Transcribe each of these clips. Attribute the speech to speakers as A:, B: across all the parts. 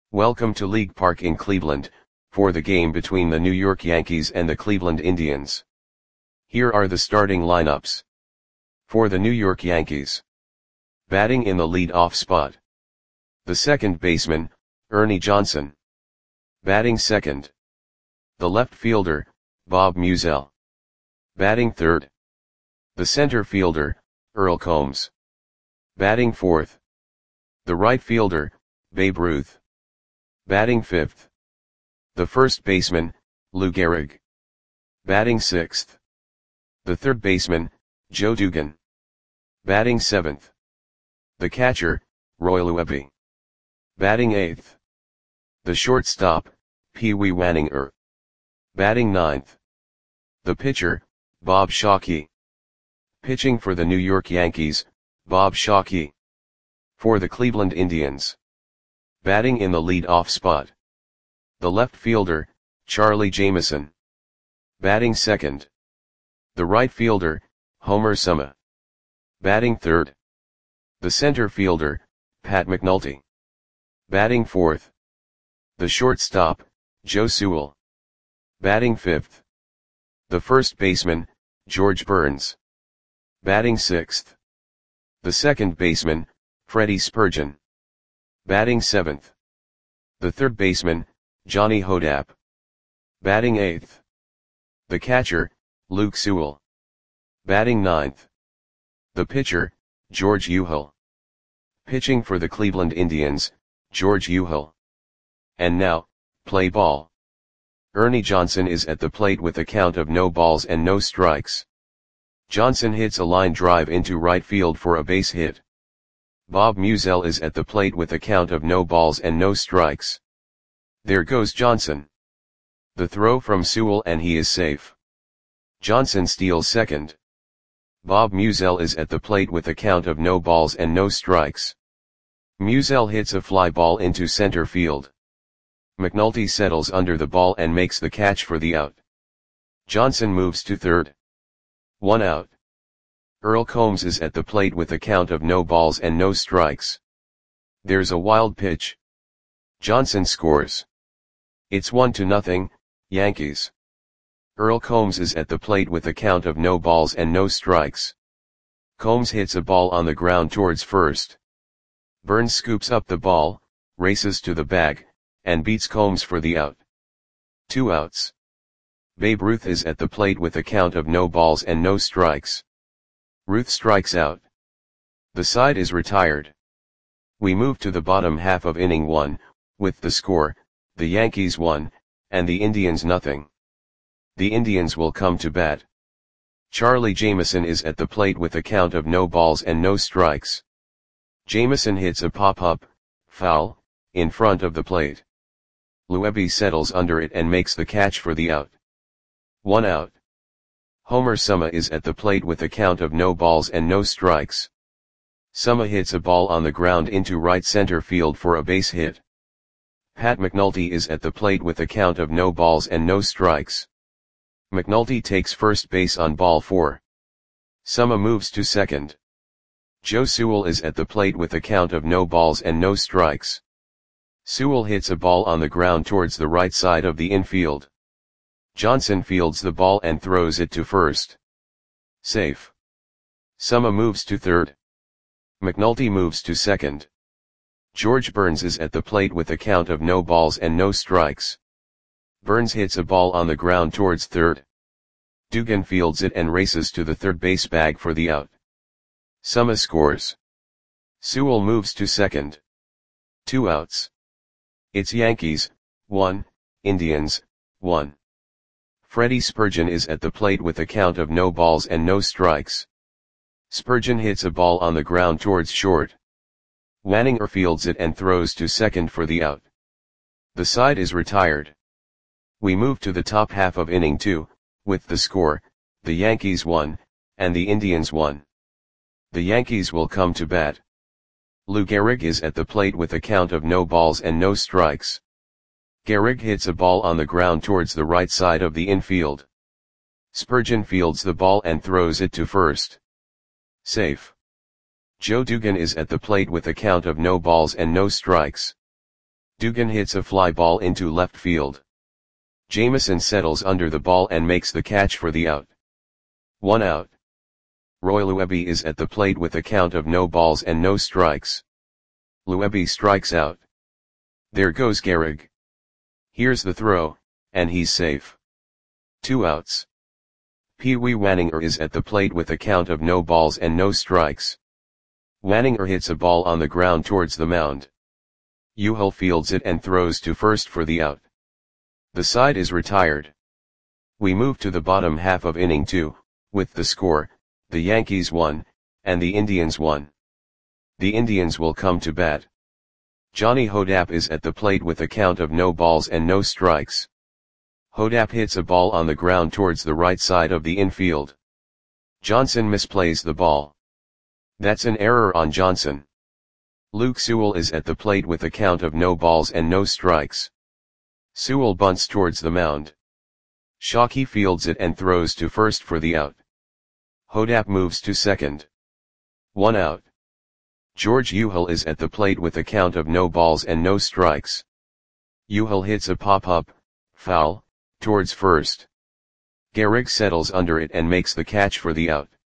A: Welcome to League Park in Cleveland, for the game between the New York Yankees and the Cleveland Indians. Here are the starting lineups. For the New York Yankees. Batting in the lead-off spot. The second baseman, Ernie Johnson. Batting second. The left fielder, Bob Meusel. Batting third. The center fielder, Earl Combs. Batting fourth. The right fielder, Babe Ruth. Batting fifth. The first baseman, Lou Gehrig. Batting sixth. The third baseman, Joe Dugan. Batting seventh. The catcher, Roy Luebbe. Batting eighth. The shortstop, Pee Wee Waninger. Batting ninth. The pitcher, Bob Shockey. Pitching for the New York Yankees, Bob Shockey. For the Cleveland Indians. Batting in the lead-off spot. The left fielder, Charlie Jameson. Batting second. The right fielder, Homer Suma. Batting third. The center fielder, Pat McNulty. Batting fourth. The shortstop, Joe Sewell. Batting fifth. The first baseman, George Burns. Batting sixth. The second baseman, Freddie Spurgeon. Batting seventh. The third baseman, Johnny Hodapp. Batting eighth. The catcher, Luke Sewell. Batting ninth. The pitcher, George Uhl. Pitching for the Cleveland Indians, George Uhl. And now, play ball. Ernie Johnson is at the plate with a count of no balls and no strikes. Johnson hits a line drive into right field for a base hit. Bob Meusel is at the plate with a count of no balls and no strikes. There goes Johnson. The throw from Sewell and he is safe. Johnson steals second. Bob Meusel is at the plate with a count of no balls and no strikes. Meusel hits a fly ball into center field. McNulty settles under the ball and makes the catch for the out. Johnson moves to third. 1 out. Earl Combs is at the plate with a count of no balls and no strikes. There's a wild pitch. Johnson scores. It's 1-0, Yankees. Earl Combs is at the plate with a count of no balls and no strikes. Combs hits a ball on the ground towards first. Burns scoops up the ball, races to the bag, and beats Combs for the out. 2 outs. Babe Ruth is at the plate with a count of no balls and no strikes. Ruth strikes out. The side is retired. We move to the bottom half of inning 1, with the score, the Yankees 1, and the Indians 0. The Indians will come to bat. Charlie Jameson is at the plate with a count of no balls and no strikes. Jameson hits a pop-up, foul, in front of the plate. Luebbe settles under it and makes the catch for the out. 1 out. Homer Suma is at the plate with a count of no balls and no strikes. Suma hits a ball on the ground into right center field for a base hit. Pat McNulty is at the plate with a count of no balls and no strikes. McNulty takes first base on ball 4. Suma moves to second. Joe Sewell is at the plate with a count of no balls and no strikes. Sewell hits a ball on the ground towards the right side of the infield. Johnson fields the ball and throws it to first. Safe. Suma moves to third. McNulty moves to second. George Burns is at the plate with a count of no balls and no strikes. Burns hits a ball on the ground towards third. Dugan fields it and races to the third base bag for the out. Suma scores. Sewell moves to second. 2 outs. It's Yankees, 1, Indians, 1. Freddie Spurgeon is at the plate with a count of no balls and no strikes. Spurgeon hits a ball on the ground towards short. Waninger fields it and throws to second for the out. The side is retired. We move to the top half of inning 2, with the score, the Yankees 1, and the Indians 1. The Yankees will come to bat. Lou Gehrig is at the plate with a count of no balls and no strikes. Gehrig hits a ball on the ground towards the right side of the infield. Spurgeon fields the ball and throws it to first. Safe. Joe Dugan is at the plate with a count of no balls and no strikes. Dugan hits a fly ball into left field. Jameson settles under the ball and makes the catch for the out. 1 out. Roy Luebe is at the plate with a count of no balls and no strikes. Luebe strikes out. There goes Gehrig. Here's the throw, and he's safe. 2 outs. Pee Wee Wanninger is at the plate with a count of no balls and no strikes. Wanninger hits a ball on the ground towards the mound. Uhl fields it and throws to first for the out. The side is retired. We move to the bottom half of inning 2, with the score, the Yankees won, and the Indians won. The Indians will come to bat. Johnny Hodapp is at the plate with a count of no balls and no strikes. Hodapp hits a ball on the ground towards the right side of the infield. Johnson misplays the ball. That's an error on Johnson. Luke Sewell is at the plate with a count of no balls and no strikes. Sewell bunts towards the mound. Shockey fields it and throws to first for the out. Hodapp moves to second. 1 out. George Uhl is at the plate with a count of no balls and no strikes. Uhl hits a pop-up, foul, towards first. Gehrig settles under it and makes the catch for the out.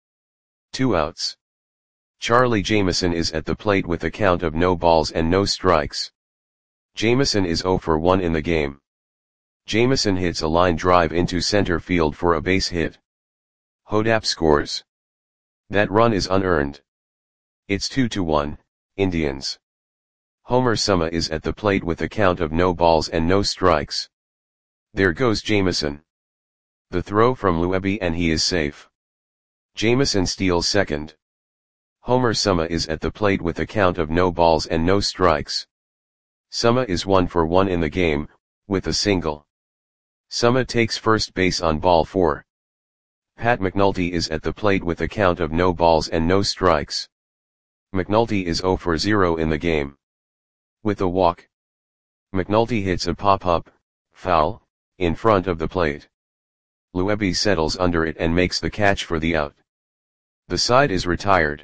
A: 2 outs. Charlie Jameson is at the plate with a count of no balls and no strikes. Jameson is 0 for 1 in the game. Jameson hits a line drive into center field for a base hit. Hodapp scores. That run is unearned. It's 2-1, Indians. Homer Suma is at the plate with a count of no balls and no strikes. There goes Jameson. The throw from Luebe and he is safe. Jameson steals second. Homer Suma is at the plate with a count of no balls and no strikes. Suma is 1 for 1 in the game, with a single. Suma takes first base on ball 4. Pat McNulty is at the plate with a count of no balls and no strikes. McNulty is 0 for 0 in the game. With a walk. McNulty hits a pop-up, foul, in front of the plate. Luebe settles under it and makes the catch for the out. The side is retired.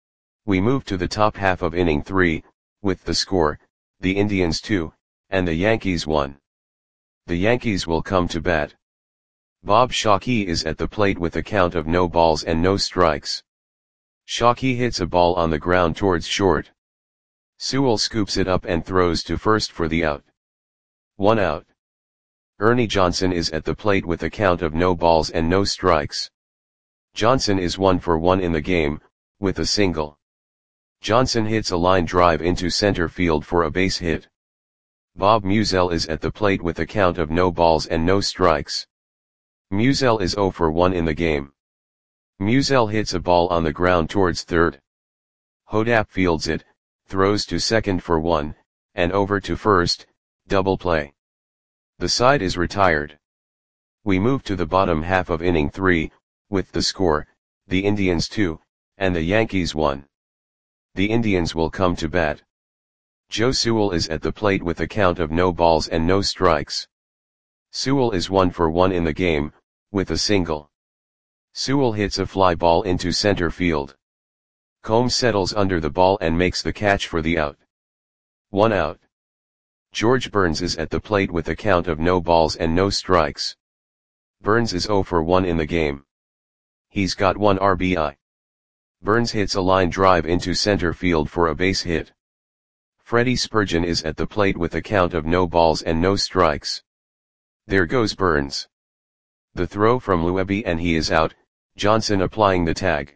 A: We move to the top half of inning 3, with the score, the Indians 2, and the Yankees 1. The Yankees will come to bat. Bob Shockey is at the plate with a count of no balls and no strikes. Shockey hits a ball on the ground towards short. Sewell scoops it up and throws to first for the out. 1 out. Ernie Johnson is at the plate with a count of no balls and no strikes. Johnson is 1 for 1 in the game, with a single. Johnson hits a line drive into center field for a base hit. Bob Musial is at the plate with a count of no balls and no strikes. Musial is 0 for 1 in the game. Musial hits a ball on the ground towards third. Hodapp fields it, throws to second for 1, and over to first, double play. The side is retired. We move to the bottom half of inning 3, with the score, the Indians 2, and the Yankees 1. The Indians will come to bat. Joe Sewell is at the plate with a count of no balls and no strikes. Sewell is 1 for 1 in the game, with a single. Sewell hits a fly ball into center field. Combs settles under the ball and makes the catch for the out. 1 out. George Burns is at the plate with a count of no balls and no strikes. Burns is 0 for 1 in the game. He's got 1 RBI. Burns hits a line drive into center field for a base hit. Freddie Spurgeon is at the plate with a count of no balls and no strikes. There goes Burns. The throw from Luebe and he is out, Johnson applying the tag.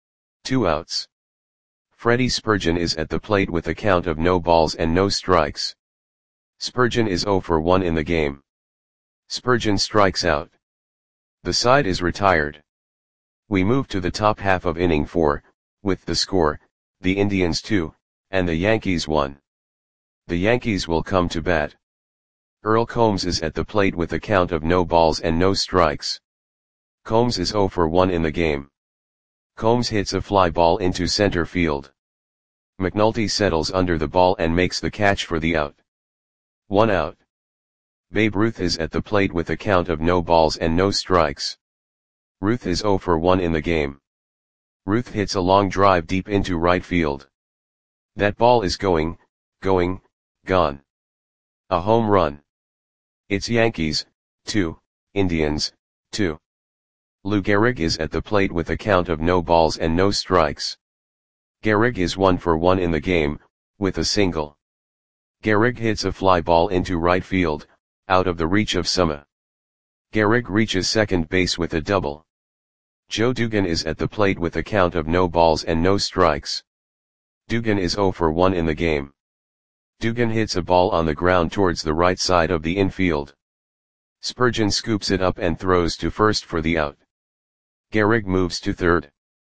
A: 2 outs. Freddie Spurgeon is at the plate with a count of no balls and no strikes. Spurgeon is 0 for 1 in the game. Spurgeon strikes out. The side is retired. We move to the top half of inning 4, with the score, the Indians 2, and the Yankees 1. The Yankees will come to bat. Earl Combs is at the plate with a count of no balls and no strikes. Combs is 0 for 1 in the game. Combs hits a fly ball into center field. McNulty settles under the ball and makes the catch for the out. 1 out. Babe Ruth is at the plate with a count of no balls and no strikes. Ruth is 0 for 1 in the game. Ruth hits a long drive deep into right field. That ball is gone. A home run. It's Yankees, 2, Indians, 2. Lou Gehrig is at the plate with a count of no balls and no strikes. Gehrig is 1 for 1 in the game, with a single. Gehrig hits a fly ball into right field, out of the reach of Suma. Gehrig reaches second base with a double. Joe Dugan is at the plate with a count of no balls and no strikes. Dugan is 0 for 1 in the game. Dugan hits a ball on the ground towards the right side of the infield. Spurgeon scoops it up and throws to first for the out. Gehrig moves to third.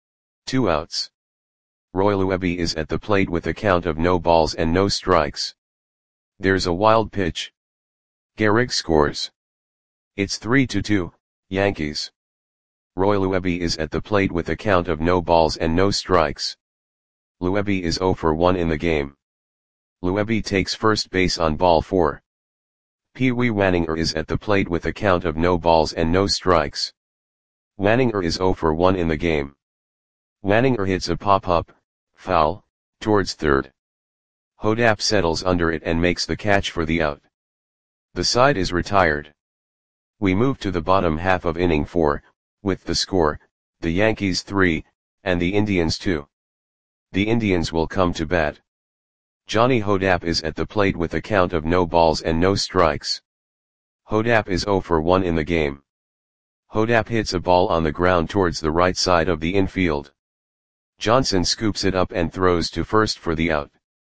A: 2 outs. Roy Luebe is at the plate with a count of no balls and no strikes. There's a wild pitch. Gehrig scores. It's 3-2, Yankees. Roy Luebe is at the plate with a count of no balls and no strikes. Luebe is 0 for 1 in the game. Luebe takes first base on ball 4. Pee Wee Wanninger is at the plate with a count of no balls and no strikes. Wanninger is 0 for 1 in the game. Wanninger hits a pop-up, foul, towards third. Hodap settles under it and makes the catch for the out. The side is retired. We move to the bottom half of inning 4, with the score, the Yankees 3, and the Indians 2. The Indians will come to bat. Johnny Hodap is at the plate with a count of no balls and no strikes. Hodap is 0 for 1 in the game. Hodap hits a ball on the ground towards the right side of the infield. Johnson scoops it up and throws to first for the out.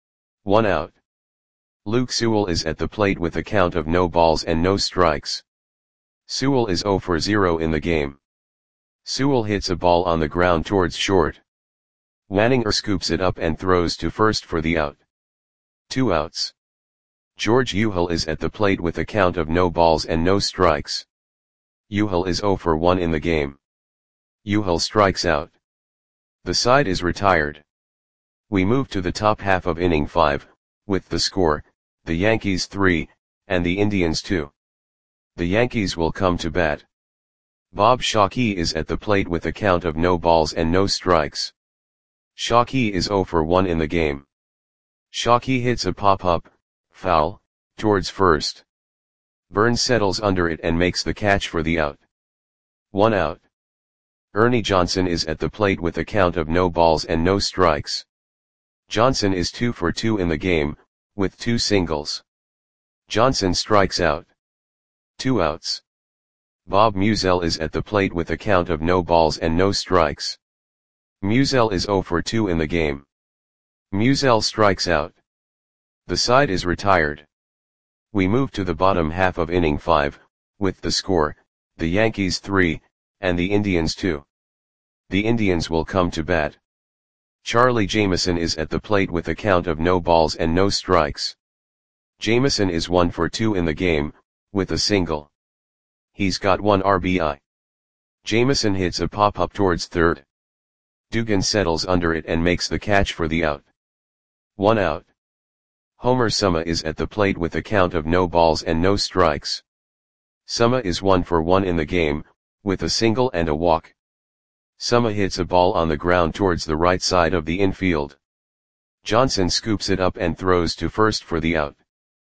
A: 1 out. Luke Sewell is at the plate with a count of no balls and no strikes. Sewell is 0 for 0 in the game. Sewell hits a ball on the ground towards short. Wanninger scoops it up and throws to first for the out. 2 outs. George Uhel is at the plate with a count of no balls and no strikes. Uhel is 0 for 1 in the game. Uhel strikes out. The side is retired. We move to the top half of inning 5, with the score, the Yankees 3, and the Indians 2. The Yankees will come to bat. Bob Shockey is at the plate with a count of no balls and no strikes. Shockey is 0 for 1 in the game. Shockey hits a pop-up, foul, towards first. Burns settles under it and makes the catch for the out. 1 out. Ernie Johnson is at the plate with a count of no balls and no strikes. Johnson is 2 for 2 in the game, with 2 singles. Johnson strikes out. 2 outs. Bob Musial is at the plate with a count of no balls and no strikes. Musial is 0 for 2 in the game. Musial strikes out. The side is retired. We move to the bottom half of inning 5, with the score, the Yankees 3, and the Indians 2. The Indians will come to bat. Charlie Jameson is at the plate with a count of no balls and no strikes. Jameson is 1 for 2 in the game, with a single. He's got 1 RBI. Jameson hits a pop-up towards third. Dugan settles under it and makes the catch for the out. 1 out. Homer Suma is at the plate with a count of no balls and no strikes. Suma is 1 for 1 in the game, with a single and a walk. Suma hits a ball on the ground towards the right side of the infield. Johnson scoops it up and throws to first for the out.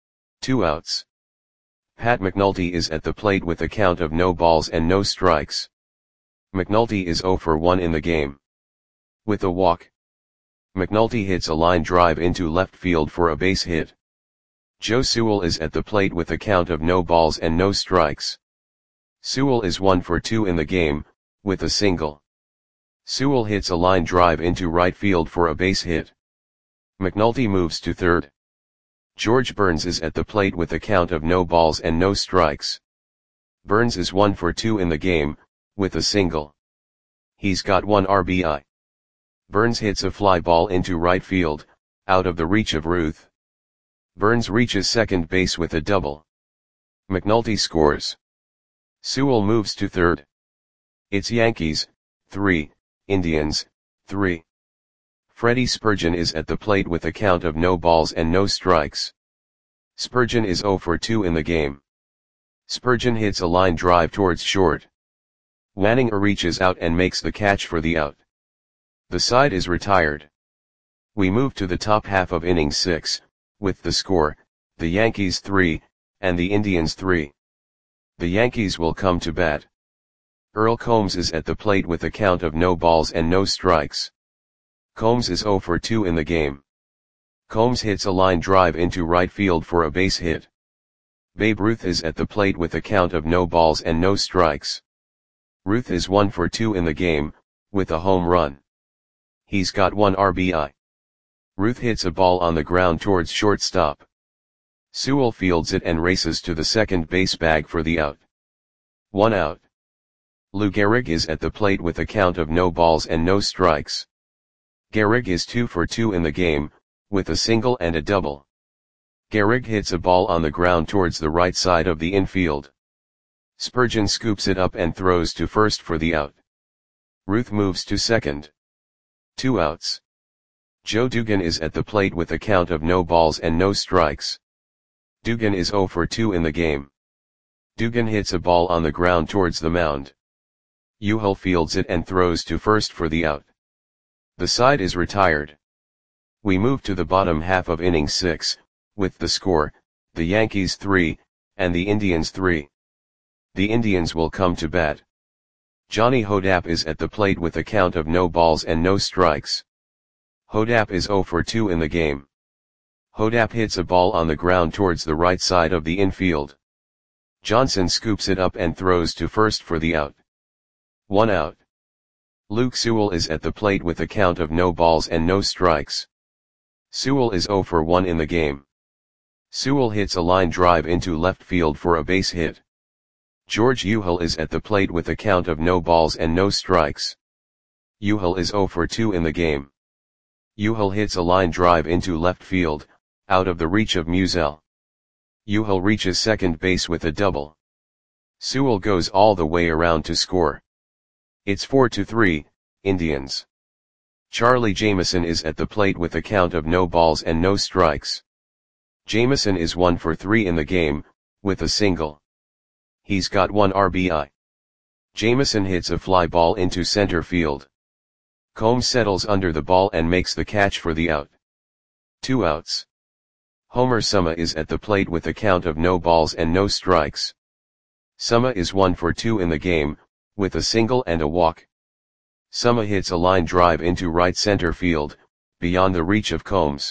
A: 2 outs. Pat McNulty is at the plate with a count of no balls and no strikes. McNulty is 0 for 1 in the game. With a walk. McNulty hits a line drive into left field for a base hit. Joe Sewell is at the plate with a count of no balls and no strikes. Sewell is 1 for 2 in the game, with a single. Sewell hits a line drive into right field for a base hit. McNulty moves to third. George Burns is at the plate with a count of no balls and no strikes. Burns is 1 for 2 in the game, with a single. He's got 1 RBI. Burns hits a fly ball into right field, out of the reach of Ruth. Burns reaches second base with a double. McNulty scores. Sewell moves to third. It's Yankees, 3, Indians, 3. Freddie Spurgeon is at the plate with a count of no balls and no strikes. Spurgeon is 0 for 2 in the game. Spurgeon hits a line drive towards short. Wanninger reaches out and makes the catch for the out. The side is retired. We move to the top half of inning 6, with the score, the Yankees 3, and the Indians 3. The Yankees will come to bat. Earl Combs is at the plate with a count of no balls and no strikes. Combs is 0 for 2 in the game. Combs hits a line drive into right field for a base hit. Babe Ruth is at the plate with a count of no balls and no strikes. Ruth is 1 for 2 in the game, with a home run. He's got 1 RBI. Ruth hits a ball on the ground towards shortstop. Sewell fields it and races to the second base bag for the out. 1 out. Lou Gehrig is at the plate with a count of no balls and no strikes. Gehrig is 2 for 2 in the game, with a single and a double. Gehrig hits a ball on the ground towards the right side of the infield. Spurgeon scoops it up and throws to first for the out. Ruth moves to second. 2 outs. Joe Dugan is at the plate with a count of no balls and no strikes. Dugan is 0 for 2 in the game. Dugan hits a ball on the ground towards the mound. Euchel fields it and throws to first for the out. The side is retired. We move to the bottom half of inning 6, with the score, the Yankees 3, and the Indians 3. The Indians will come to bat. Johnny Hodapp is at the plate with a count of no balls and no strikes. Hodapp is 0 for 2 in the game. Hodapp hits a ball on the ground towards the right side of the infield. Johnson scoops it up and throws to first for the out. 1 out. Luke Sewell is at the plate with a count of no balls and no strikes. Sewell is 0 for 1 in the game. Sewell hits a line drive into left field for a base hit. George Euchel is at the plate with a count of no balls and no strikes. Euchel is 0 for 2 in the game. Euchel hits a line drive into left field, out of the reach of Musial. Euchel reaches second base with a double. Sewell goes all the way around to score. It's 4-3, Indians. Charlie Jameson is at the plate with a count of no balls and no strikes. Jameson is 1 for 3 in the game, with a single. He's got 1 RBI. Jameson hits a fly ball into center field. Combs settles under the ball and makes the catch for the out. 2 outs. Homer Summa is at the plate with a count of no balls and no strikes. Summa is 1 for 2 in the game, with a single and a walk. Summa hits a line drive into right center field, beyond the reach of Combs.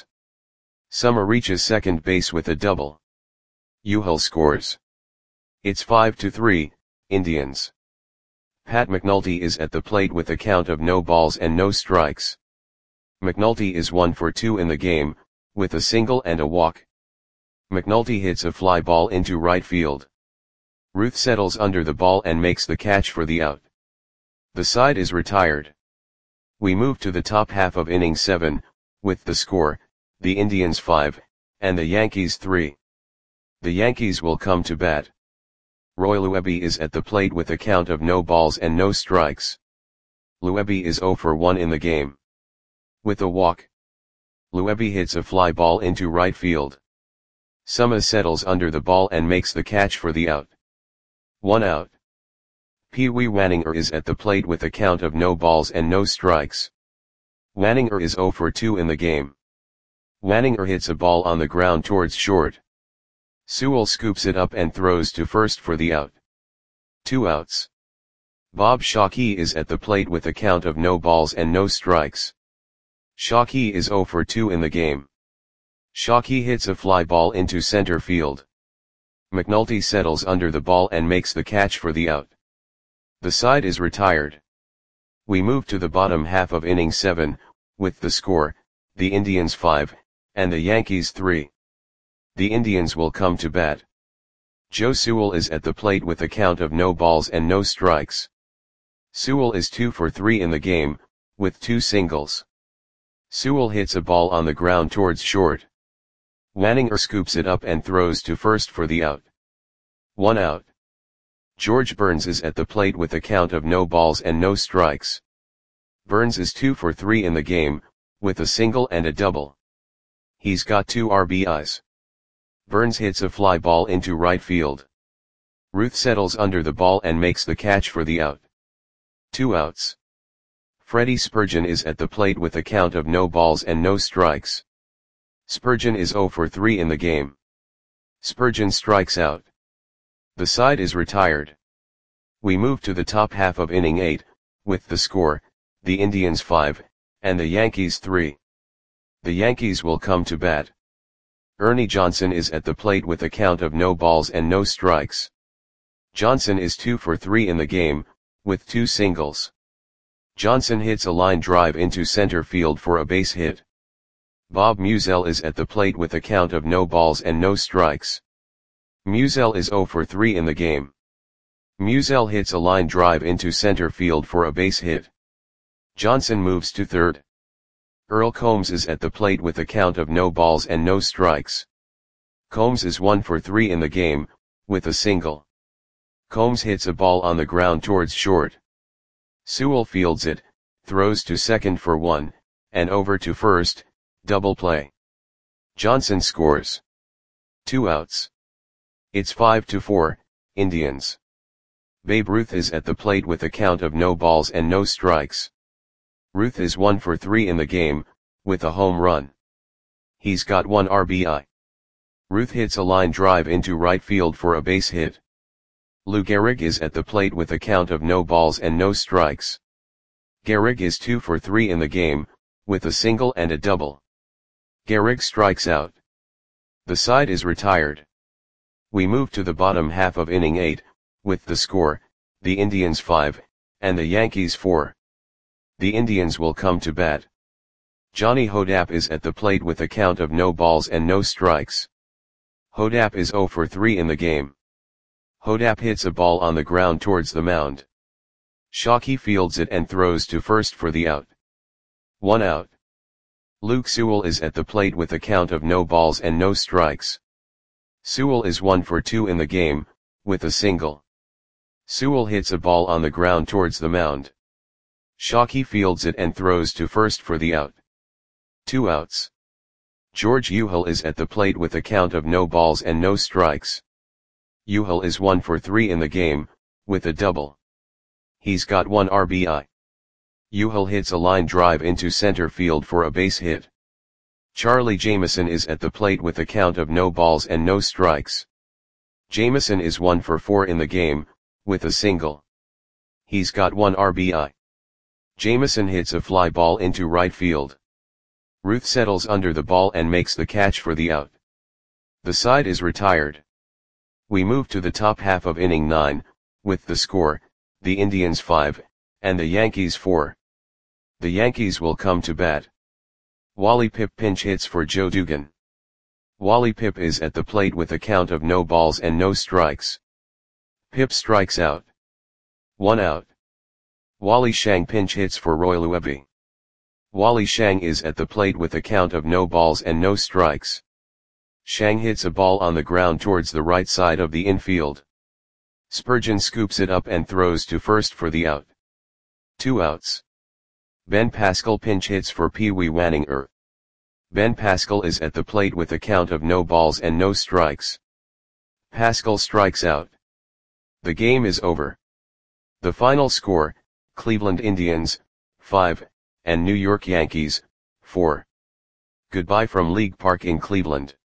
A: Summa reaches second base with a double. Euchel scores. It's 5-3, Indians. Pat McNulty is at the plate with a count of no balls and no strikes. McNulty is 1 for 2 in the game, with a single and a walk. McNulty hits a fly ball into right field. Ruth settles under the ball and makes the catch for the out. The side is retired. We move to the top half of inning 7, with the score, the Indians 5, and the Yankees 3. The Yankees will come to bat. Roy Luebbe is at the plate with a count of no balls and no strikes. Luebbe is 0 for 1 in the game. With a walk. Luebbe hits a fly ball into right field. Summa settles under the ball and makes the catch for the out. 1 out. Pee Wee Wanninger is at the plate with a count of no balls and no strikes. Wanninger is 0 for 2 in the game. Wanninger hits a ball on the ground towards short. Sewell scoops it up and throws to first for the out. 2 outs. Bob Shockey is at the plate with a count of no balls and no strikes. Shockey is 0 for 2 in the game. Shockey hits a fly ball into center field. McNulty settles under the ball and makes the catch for the out. The side is retired. We move to the bottom half of inning 7, with the score, the Indians 5, and the Yankees 3. The Indians will come to bat. Joe Sewell is at the plate with a count of no balls and no strikes. Sewell is 2 for 3 in the game, with 2 singles. Sewell hits a ball on the ground towards short. Wanninger scoops it up and throws to first for the out. 1 out. George Burns is at the plate with a count of no balls and no strikes. Burns is 2 for 3 in the game, with a single and a double. He's got 2 RBIs. Burns hits a fly ball into right field. Ruth settles under the ball and makes the catch for the out. 2 outs. Freddie Spurgeon is at the plate with a count of no balls and no strikes. Spurgeon is 0 for 3 in the game. Spurgeon strikes out. The side is retired. We move to the top half of inning 8, with the score, the Indians 5, and the Yankees 3. The Yankees will come to bat. Ernie Johnson is at the plate with a count of no balls and no strikes. Johnson is 2 for 3 in the game, with 2 singles. Johnson hits a line drive into center field for a base hit. Bob Musial is at the plate with a count of no balls and no strikes. Musial is 0 for 3 in the game. Musial hits a line drive into center field for a base hit. Johnson moves to third. Earl Combs is at the plate with a count of no balls and no strikes. Combs is 1 for 3 in the game, with a single. Combs hits a ball on the ground towards short. Sewell fields it, throws to second for 1, and over to first, double play. Johnson scores. 2 outs. It's 5-4, Indians. Babe Ruth is at the plate with a count of no balls and no strikes. Ruth is 1 for 3 in the game, with a home run. He's got 1 RBI. Ruth hits a line drive into right field for a base hit. Lou Gehrig is at the plate with a count of no balls and no strikes. Gehrig is 2 for 3 in the game, with a single and a double. Gehrig strikes out. The side is retired. We move to the bottom half of inning 8, with the score, the Indians 5, and the Yankees 4. The Indians will come to bat. Johnny Hodapp is at the plate with a count of no balls and no strikes. Hodapp is 0 for 3 in the game. Hodapp hits a ball on the ground towards the mound. Shockey fields it and throws to first for the out. 1 out. Luke Sewell is at the plate with a count of no balls and no strikes. Sewell is 1 for 2 in the game, with a single. Sewell hits a ball on the ground towards the mound. Shockey fields it and throws to first for the out. 2 outs. George Euchel is at the plate with a count of no balls and no strikes. Euchel is 1 for 3 in the game, with a double. He's got 1 RBI. Euchel hits a line drive into center field for a base hit. Charlie Jameson is at the plate with a count of no balls and no strikes. Jameson is 1 for 4 in the game, with a single. He's got 1 RBI. Jameson hits a fly ball into right field. Ruth settles under the ball and makes the catch for the out. The side is retired. We move to the top half of inning 9, with the score, the Indians 5, and the Yankees 4. The Yankees will come to bat. Wally Pipp pinch hits for Joe Dugan. Wally Pipp is at the plate with a count of no balls and no strikes. Pipp strikes out. 1 out. Wally Shang pinch hits for Roy Luebi. Wally Shang is at the plate with a count of no balls and no strikes. Shang hits a ball on the ground towards the right side of the infield. Spurgeon scoops it up and throws to first for the out. 2 outs. Ben Pascal pinch hits for Pee Wee Wanninger. Ben Pascal is at the plate with a count of no balls and no strikes. Pascal strikes out. The game is over. The final score, Cleveland Indians, 5, and New York Yankees, 4. Goodbye from League Park in Cleveland.